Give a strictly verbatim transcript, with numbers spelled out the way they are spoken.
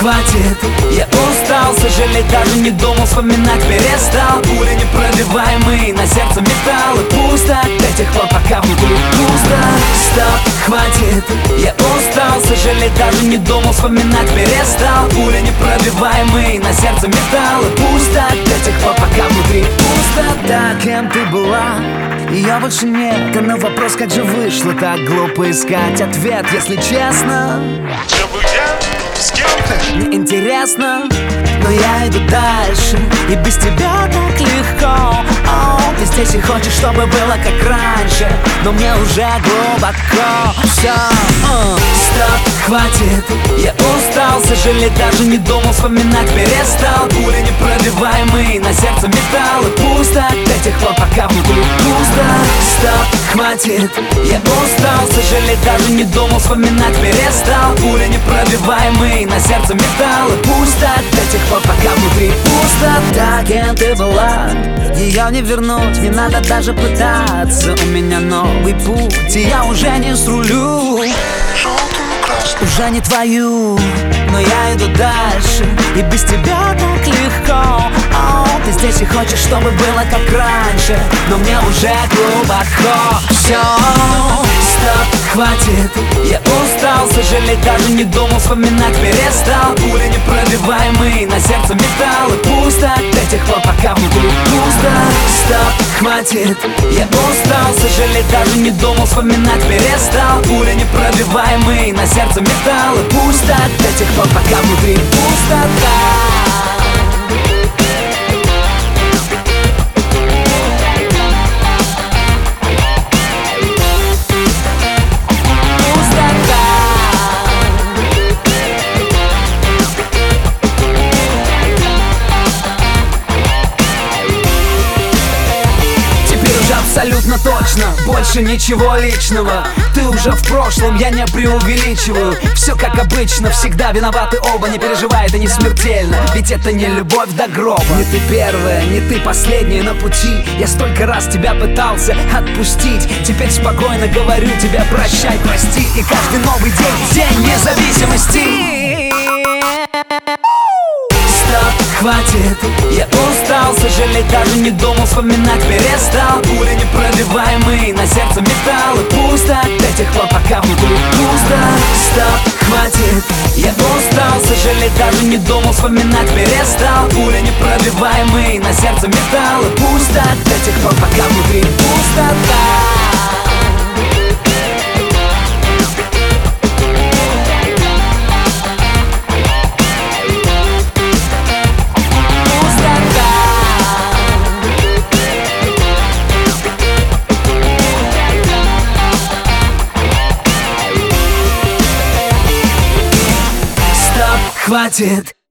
хватит, я устал сожалеть, даже не думал, вспоминать перестал. Пули непробиваемый, на сердце металл и пусто до тех пор, пока внутри пусто. Стоп, хватит, я устал сожалеть, даже не думал, вспоминать перестал. Пули непробиваемый, на сердце металл и пусто до тех пор, пока внутри пусто. Да, кем ты была? Ее больше нет, а на вопрос, как же вышло, так глупо искать ответ, если честно. Где бы я, с кем ты? Мне интересно, но я иду дальше, и без тебя так легко. О, ты здесь и хочешь, чтобы было как раньше, но мне уже глубоко все. uh. Стоп, хватит, я устал сожалеть, даже не думал, вспоминать перестал. Пули непробиваемый, на сердце металл и пусто до тех пор, пока внутри пусто. Стоп, хватит, я устал сожалеть, даже не думал, вспоминать перестал. Пули непробиваемый, на сердце металл и пусто до тех пор, пока внутри пусто. Да, кем ты была, ее не вернуть, не надо даже пытаться. У меня новый путь, и я уже не срулю, уже не твою, но я иду дальше, и без тебя так легко. О, ты здесь и хочешь, чтобы было как раньше, но мне уже глубоко все. Стоп, хватит, я устал сожалеть, даже не думал, вспоминать перестал. Пули непробиваемый, на сердце металл и пусто до тех пор, пока внутри пусто. Стоп, хватит, я устал сожалеть, даже не думал, вспоминать перестал. Пули непробиваемый, на сердце металл и пусто до тех пор, пока внутри пустота. Абсолютно точно, больше ничего личного. Ты уже в прошлом, я не преувеличиваю. Все как обычно, всегда виноваты оба. Не переживай, это не смертельно, ведь это не любовь до гроба. Не ты первая, не ты последняя на пути. Я столько раз тебя пытался отпустить. Теперь спокойно говорю тебе прощай, прости. И каждый новый день, день независимости. Стоп, хватит, я устал сожалеть, даже не думал, вспоминать перестал. Пули непробиваемый, на сердце металл и пусто до тех пор, пока внутри пусто. Стоп, хватит, я устал сожалеть, даже не думал, вспоминать перестал. Пули непробиваемый, на сердце металл и пусто до тех пор, пока внутри пустота. Хватит,